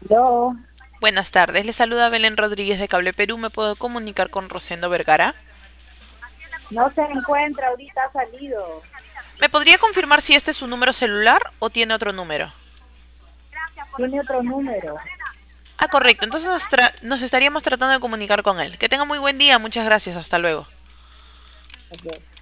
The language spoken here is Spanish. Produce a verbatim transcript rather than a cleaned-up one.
No, Buenas tardes, le saluda Belén Rodríguez de Cable Perú. ¿Me puedo comunicar con Rosendo Vergara? no se encuentra, ahorita ha salido. ¿Me podría confirmar si este es su número celular o tiene otro número? Tiene otro número. Ah, correcto. Entonces nos, tra- nos estaríamos tratando de comunicar con él. Que tenga muy buen día. Muchas gracias. Hasta luego. Ok.